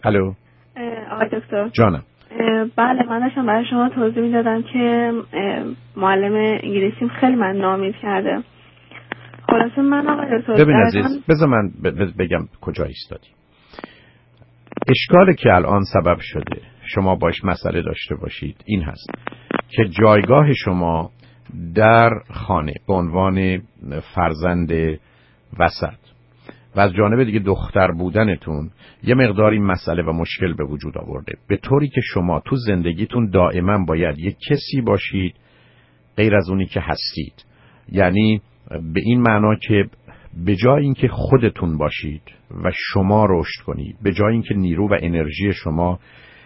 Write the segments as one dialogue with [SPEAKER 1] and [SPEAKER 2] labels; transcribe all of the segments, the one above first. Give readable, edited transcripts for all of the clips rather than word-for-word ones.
[SPEAKER 1] الو
[SPEAKER 2] آقای دکتر.
[SPEAKER 1] جانم.
[SPEAKER 2] بله، من داشتم برای شما توضیح میدادم که معلم انگلیسیم خیلی من ناامید کرده. خلاصه من آقای دکتر
[SPEAKER 1] ببین عزیز، بذار من بگم کجا ایستادی. اشکالی که الان سبب شده شما باش مسئله داشته باشید این هست که جایگاه شما در خانه به عنوان فرزند وسط و از جانب دیگه دختر بودنتون یه مقدار این مسئله و مشکل به وجود آورده، به طوری که شما تو زندگیتون دائما باید یک کسی باشید غیر از اونی که هستید. یعنی به این معنا که به جای اینکه خودتون باشید و شما رشد کنید، به جای اینکه نیرو و انرژی شما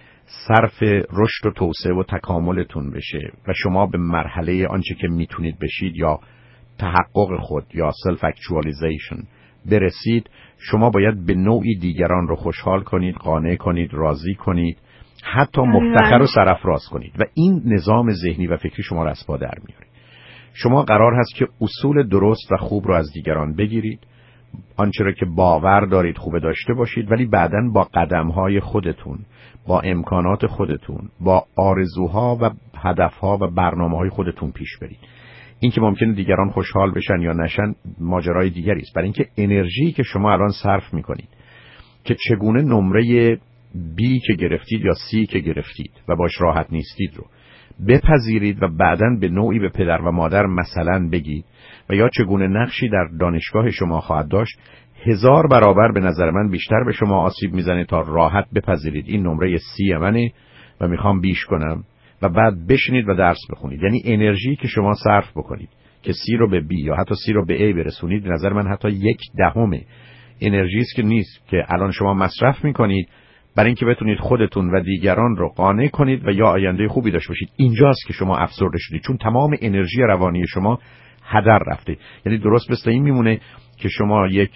[SPEAKER 1] صرف رشد و توسعه و تکاملتون بشه و شما به مرحله آنچه که میتونید بشید یا تحقق خود یا سلف اکچوالیزیشن برسید، شما باید به نوعی دیگران رو خوشحال کنید، قانع کنید، راضی کنید، حتی مفتخر و سرافراز کنید و این نظام ذهنی و فکری شما رو از پا در میاره. شما قرار هست که اصول درست و خوب رو از دیگران بگیرید، آنچه را که باور دارید خوبه داشته باشید، ولی بعداً با قدم‌های خودتون، با امکانات خودتون، با آرزوها و هدفها و برنامه‌های خودتون پیش برید. این که ممکنه دیگران خوشحال بشن یا نشن ماجرای دیگری است، برای اینکه انرژی که شما الان صرف می‌کنید که چگونه نمره B که گرفتید یا C که گرفتید و باش راحت نیستید رو بپذیرید و بعداً به نوعی به پدر و مادر مثلا بگید و یا چگونه نقشی در دانشگاه شما خواهد داشت، 1000 برابر به نظر من بیشتر به شما آسیب میزنه تا راحت بپذیرید این نمره C منه و میخوام بیش کنم و بعد بشینید و درس بخونید. یعنی انرژی که شما صرف بکنید که C رو به B یا حتی C رو به A برسونید، به نظر من حتی 1/10 انرژی است که نیست که الان شما مصرف میکنید برای اینکه بتونید خودتون و دیگران رو قانع کنید و یا آینده خوبی داشته باشید. اینجاست که شما افسرده شدید، چون تمام انرژی روانی شما هدر رفته. یعنی درست مثل این میمونه که شما یک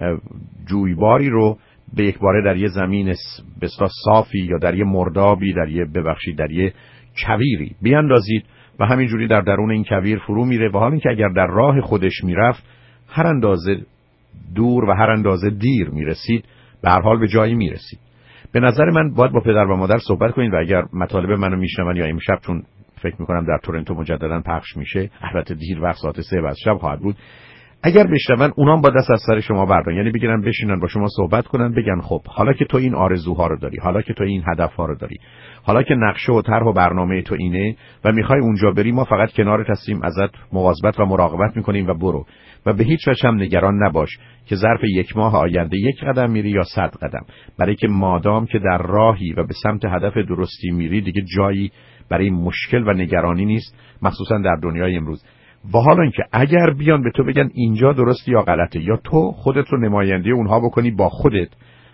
[SPEAKER 1] جویباری رو به یک باره در یه زمین بسیار صافی یا در یه مردابی، در یه کویری بیاندازید و همینجوری در درون این کویر فرو میره و حالا اینکه اگر در راه خودش میرفت هر اندازه دور و هر اندازه دیر میرسید، به هر حال به جایی میرسید. به نظر من باید با پدر و مادر صحبت کنید و اگر مطالب منو میشنون یا امشب، چون فکر میکنم در تورنتو مجددا پخش میشه، البته دیر وقت ساعت 3 بعد شب خواهد بود، اگر بشنون اونام با دست از سر شما بردارن، یعنی بگیرن بشینن با شما صحبت کنن، بگن خب حالا که تو این آرزوها رو داری، حالا که تو این هدفها رو داری، حالا که نقشه و طرح و برنامه تو اینه و میخوای اونجا بری، ما فقط کنارت هستیم، ازت مواظبت و مراقبت میکنیم و برو و به هیچ وجه هم نگران نباش که ظرف 1 ماه آینده 1 قدم میری یا 100 قدم، برای که مادام که در راهی و به سمت هدف درستی میری دیگه جایی برای مشکل و نگرانی نیست، مخصوصا در دنیای امروز. و حالا اینکه اگر بیان به تو بگن اینجا درسته یا غلطه، یا تو خودت رو نماینده اونها بکنی با خودت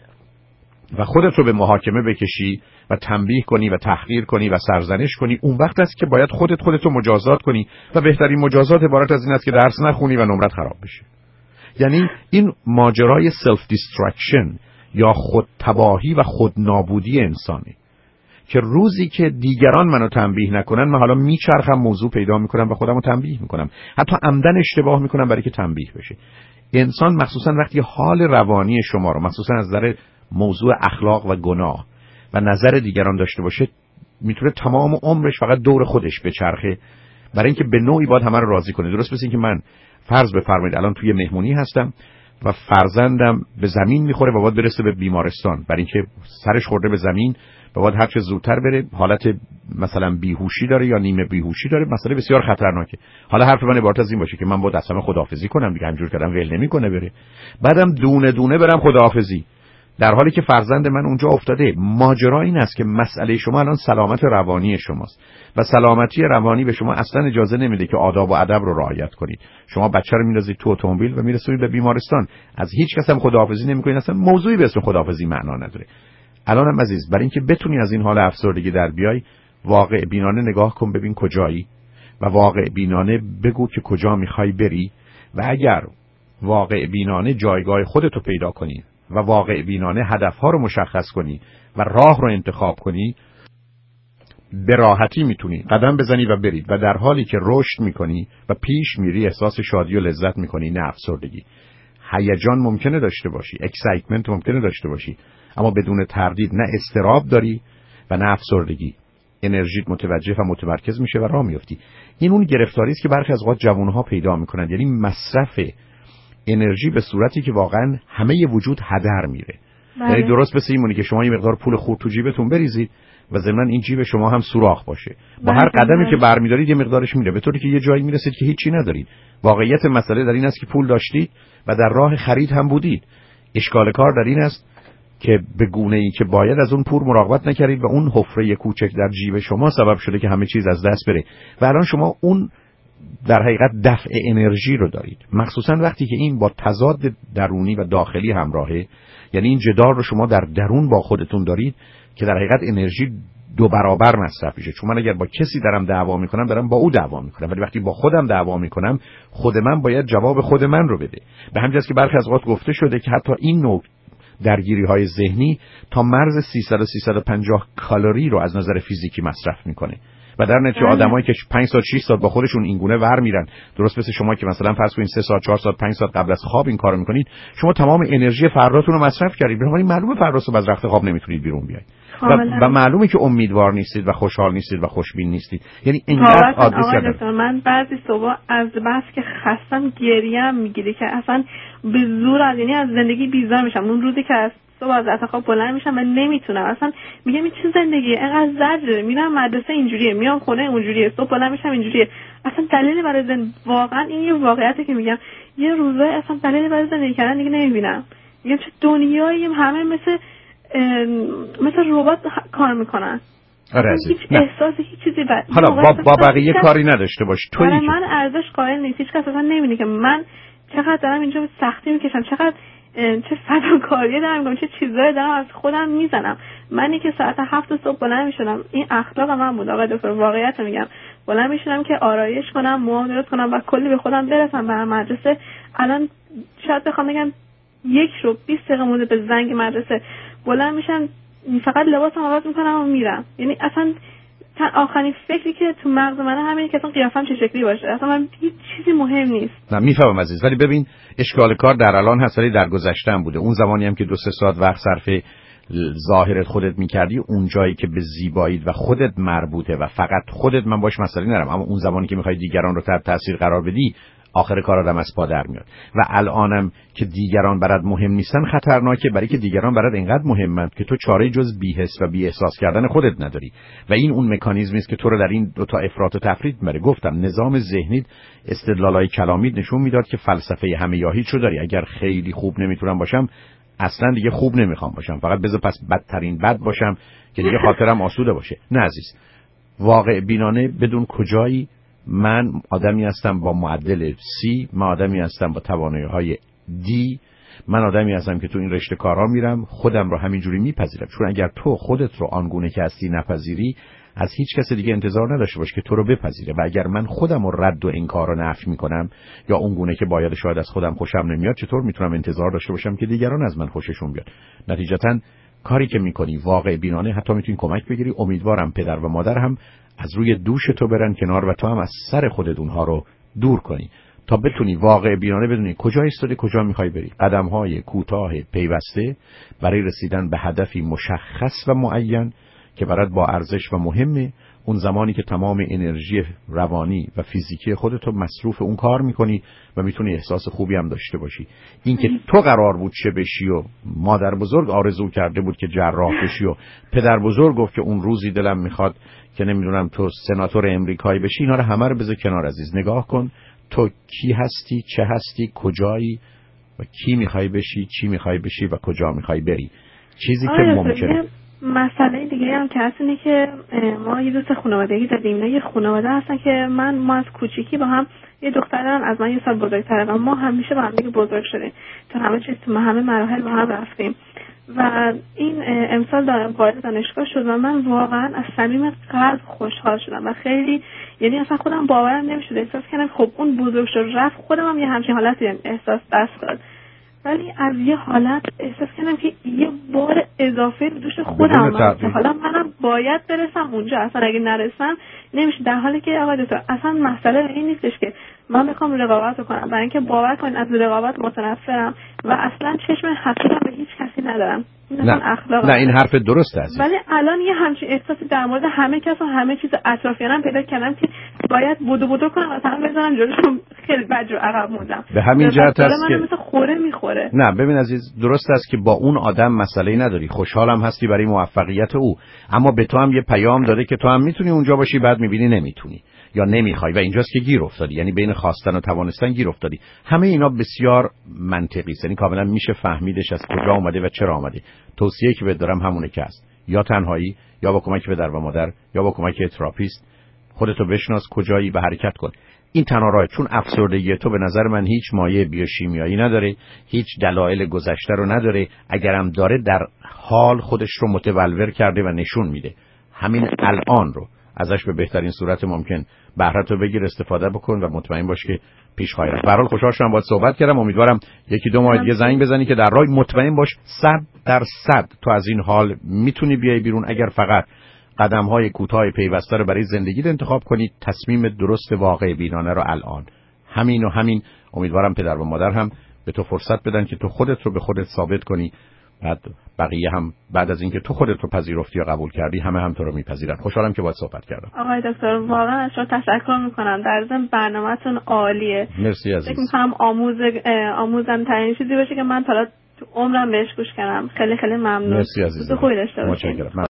[SPEAKER 1] و خودت رو به محاکمه بکشی و تنبیه کنی و تحقیر کنی و سرزنش کنی، اون وقت است که باید خودت رو مجازات کنی و بهترین مجازات عبارت از این است که درس نخونی و نمرت خراب بشه. یعنی این ماجرای سلف دیسترکشن یا خود تباهی و خود نابودی انسانه که روزی که دیگران منو تنبیه نکنن، من حالا میچرخم موضوع پیدا میکنم و خودمو تنبیه میکنم، حتی عمدن اشتباه میکنم برای که تنبیه بشه. انسان مخصوصا وقتی حال روانی شما رو مخصوصا از نظر موضوع اخلاق و گناه و نظر دیگران داشته باشه، میتونه تمام عمرش فقط دور خودش بچرخه، برای اینکه به نوعی باید همه رو راضی کنه. درست مثل اینکه من فرض بفرمایید الان توی مهمونی هستم و فرزندم به زمین میخوره و باید برسه به بیمارستان، برای اینکه سرش خورده به زمین و باید هر چه زودتر بره، حالت مثلا بیهوشی داره یا نیمه بیهوشی داره، مسئله بسیار خطرناکه. حالا حرف من عبارت از این باشه که من باید اصلا خداحافظی کنم دیگه، همجور کردم ول نمیکنه بره، بعدم دونه دونه برم خداحافظی، در حالی که فرزند من اونجا افتاده. ماجرا این است که مسئله شما الان سلامت روانی شماست و سلامتی روانی به شما اصلا اجازه نمیده که آداب و ادب رو رعایت کنید. شما بچه رو میندازید تو اتومبیل و میرسونید به بیمارستان، از هیچ کس هم خداحافظی نمیکنید، اصلا موضوعی به اسم خداحافظی معنا نداره. الانم عزیز، برای اینکه بتونی از این حال افسردگی در بیای، واقع بینانه نگاه کن ببین کجایی و واقع بینانه بگو که کجا میخوای بری، و اگر واقع بینانه جایگاه خودتو پیدا کنی و واقع بینانه هدفها رو مشخص کنی و راه رو انتخاب کنی، به راحتی میتونی قدم بزنی و برید و در حالی که رشد میکنی و پیش میری احساس شادی و لذت میکنی، نه افسردگی. هیجان ممکنه داشته باشی، اکسایتمنت ممکنه داشته باشی، اما بدون تردید نه اضطراب داری و نه افسردگی. انرژیت متوجه و متمرکز میشه و راه میفتی. این اون گرفتاری است که برخی از اوقات جوانها پیدا میکنند، یعنی مصرف انرژی به صورتی که واقعا همه وجود هدر میره. یعنی درست مثل اینونه که شما یه مقدار پول خورد تو جیبتون بریزید و ضمن این جیب شما هم سوراخ باشه. با هر قدمی که برمی‌دارید یه مقدارش میره، به طوری که یه جایی میرسید که هیچی ندارید. واقعیت مسئله در این است که پول داشتید و در راه خرید هم بودید. اشکال کار در این است که به گونه‌ای که باید از اون پول مراقبت نکردید و اون حفره کوچک در جیب شما سبب شده که همه چیز از دست بره. و الان شما اون در حقیقت دفع انرژی رو دارید، مخصوصا وقتی که این با تضاد درونی و داخلی همراهه. یعنی این جدال رو شما در درون با خودتون دارید که در حقیقت انرژی 2 برابر مصرف میشه. چون من اگر با کسی دارم دعوا میکنم دارم با او دعوا میکنم، ولی وقتی با خودم دعوا میکنم خود من باید جواب خود من رو بده. به همین جاست که برخی از اوقات گفته شده که حتی این نوع درگیری‌های ذهنی تا مرز 300 تا 350 کالری رو از نظر فیزیکی مصرف میکنه و در نتیجه آدمایی که 5 ساعت 6 ساعت با خودشون این گونه ور میرن، درست مثل شما که مثلا فرض کنید 3 ساعت 4 ساعت 5 ساعت قبل از خواب این کارو میکنید، شما تمام انرژی فرداتون رو مصرف کردید. بنابراین معلومه فردا صبح از رخت خواب نمیتونید بیرون بیاید و معلومه که امیدوار نیستید و خوشحال نیستید و خوشبین نیستید. یعنی اینقدر عادی شده.
[SPEAKER 2] من بعضی صبح از بس که خستم گریم میگیره که اصلا به زور یعنی از زندگی بیزار میشم. اون روزی که از صبح از خواب بلند میشم و نمیتونم اصلا، میگم این چه زندگیه، اینقدر زجر، میرم مدرسه اینجوریه، میام خونه اونجوریه، صبح بلند میشم اینجوریه. اصلا دلیلی برای واقعا این یه واقعیته که میگم یه روزه اصلا دلیلی برای زندگی کردن دیگه نمیبینم. میگم چه دنیایی همه مثل ربات کار میکنن.
[SPEAKER 1] آره
[SPEAKER 2] هیچ احساسی هیچ چیزی
[SPEAKER 1] حالا با بقیه کاری نداشته باش. تویی
[SPEAKER 2] که من ارزش قائل نیست، هیچ کس اصلا نمیبینه که من چقدر دارم اینجا سختی میکشم، چقدر چه فداکاری دارم میکنم، چه چیزایی دارم از خودم میزنم. منی که ساعت 7 صبح بلند میشدم، این اخلاق من بود آقای دکتر، واقعیت میگم، بلند میشدم که آرایش کنم، موام درست کنم و کلی به خودم برسم به مدرسه. الان شاید بخوام بگم 1 رو 20 دقیقه مونده به زنگ مدرسه بلند میشم، فقط لباسم عوض میکنم و میرم. یعنی اصلا آخرین فکری که تو مغز منه همینه که اصلا قیافم چه شکلی باشه، اصلا من هیچ چیزی مهم نیست.
[SPEAKER 1] نه میفهمم عزیز، ولی ببین اشکال کار در الان هست ولی در گذشته هم بوده. اون زمانی هم که 2-3 ساعت وقت صرف ظاهرت خودت میکردی، اون جایی که به زیبایی و خودت مربوطه و فقط خودت، من باش مسئله ندارم، اما اون زمانی که میخوای دیگران رو تحت تاثیر قرار بدی آخر کار آدم از پا در میاد. و الانم که دیگران برات مهم نیستن خطرناکه، برای که دیگران برات اینقدر مهمند که تو چاره جز بی‌حس و بی احساس کردن خودت نداری و این اون مکانیزمی است که تو رو در این دو تا افراط و تفرید میبره. گفتم نظام ذهنی استدلالای کلامی نشون میداد که فلسفه همه یا هیچ رو داری. اگر خیلی خوب نمیتونم باشم اصلا دیگه خوب نمیخوام باشم، فقط بذار پس بدترین بد باشم که دیگه خاطرم آسوده باشه. نه عزیز، واقع بینانه بدون کجایی. من آدمی هستم با معدل C، من آدمی هستم با توانایی‌های D، من آدمی هستم که تو این رشته کارا میرم، خودم رو همینجوری میپذیرم. چون اگر تو خودت رو آنگونه که هستی نپذیری، از هیچ کس دیگه انتظار نداشته باش که تو رو بپذیره. و اگر من خودم رو رد و انکار و نفی میکنم یا اونگونه که باید شاید از خودم خوشم نمیاد، چطور میتونم انتظار داشته باشم که دیگران از من خوششون بیاد؟ نتیجتاً کاری که میکنی واقع بینانه، حتی میتونی کمک بگیری. امیدوارم پدر و مادر هم از روی دوش تو برن کنار و تو هم از سر خودت اونها رو دور کنی تا بتونی واقع بینانه بدونی کجا ایستادی، کجا میخوای بری. قدم‌های کوتاه پیوسته برای رسیدن به هدفی مشخص و معین که برات با ارزش و مهمه. اون زمانی که تمام انرژی روانی و فیزیکی خودت رو مصروف اون کار میکنی و میتونی احساس خوبی هم داشته باشی. این که تو قرار بود چه بشی و مادر بزرگ آرزو کرده بود که جراح بشی و پدر بزرگ گفت که اون روزی دلم میخواد که نمیدونم تو سناتور امریکایی بشی، اینا رو همه رو بذار کنار عزیز. نگاه کن تو کی هستی، چه هستی، کجایی و کی میخوای بشی، چی میخوای بشی و کجا میخوای بری. چیزی که ممکنه.
[SPEAKER 2] مسئله دیگه هم که هست اینه که ما یه دوست خانوادگی داریم. اینا یه خانواده هستن که ما از کوچیکی با هم، یه دخترم از من 1 سال بزرگتره و ما همیشه با هم دیگه بزرگ شدیم، تو همه چیز، تو همه مراحل با هم رفتیم و این امسال وارد دانشگاه شد و من واقعا از صمیم قلب خوشحال شدم و خیلی، یعنی اصلا خودم باورم نمیشد. احساس کردم خب اون بزرگ شد رفت، خودم هم یه همچین حالتی احساس دست داد، ولی از یه حالت احساس کردم که یه بار اضافه رو دوش خودم اومد که حالا منم باید برسم اونجا، اصلا اگه نرسم نمیشه. در حالی که آقای دکتر اصلا مسئله این نیستش که من بخوام رقابت کنم، برای اینکه باور کنید از رقابت متنفرم و اصلا چشم حقیقت به هیچ کسی ندارم.
[SPEAKER 1] نه این حرف درست است،
[SPEAKER 2] ولی الان یه همچین احساسی در مورد همه کس و همه چیز اطرافیانم پیدا کردم که باید بودو کنم و تمام بزنم جلوشون. خیلی بد عقب موندم.
[SPEAKER 1] به همین جهت است که
[SPEAKER 2] مثل خوره میخوره.
[SPEAKER 1] نه ببین عزیز، درست است که با اون آدم مسئله‌ای نداری، خوشحالم هستی برای موفقیت او، اما به تو هم یه پیام داده که تو هم میتونی اونجا باشی، بعد میبینی نمیتونی یا نمیخوای و اینجاست که گیر افتادی، یعنی بین خواستن و توانستن گیر افتادی. همه اینا بسیار منطقی است، یعنی کاملا میشه فهمیدش از کجا اومده و چرا اومده. توصیه‌ای که بهت دارم همونه که است، یا تنهایی یا با کمک پدر و مادر یا با کمک تراپیست. خودتو بشناس کجایی و حرکت کن. این تنها راه، چون افسردگی تو به نظر من هیچ مایه بیوشیمیایی نداره، هیچ دلایل گذشته رو نداره، اگرم داره در حال خودش رو متولور کرده و نشون میده. همین الان رو ازش به بهترین صورت ممکن بهره تو بگیر، استفاده بکن و مطمئن باش که پیش خواهی رفت. به هر حال خوشحال شدم باهات صحبت کردم. امیدوارم یکی دو ماه دیگه زنگ بزنی که در راه. مطمئن باش 100% تو از این حال میتونی بیای بیرون، اگر فقط قدم‌های کوتاه پیوسته رو برای زندگی انتخاب کنی. تصمیم درست واقع بینانه رو الان همین و همین. امیدوارم پدر و مادر هم به تو فرصت بدن که تو خودت رو به خودت ثابت کنی، بعد بقیه هم بعد از اینکه تو خودت رو پذیرفتی و قبول کردی هم تو رو میپذیرن. خوشحالم که باهات صحبت کردم.
[SPEAKER 2] آقای دکتر واقعا از شما تشکر میکنم، در ضمن برنامه‌تون عالیه.
[SPEAKER 1] مرسی عزیز.
[SPEAKER 2] فکر می‌کنم آموزنده ترین چیزی باشه که من تا تو عمرم بهش گوش کردم. خیلی خیلی ممنون.
[SPEAKER 1] مرسی عزیز.
[SPEAKER 2] خوبی داشته باشید.
[SPEAKER 1] متشکرم.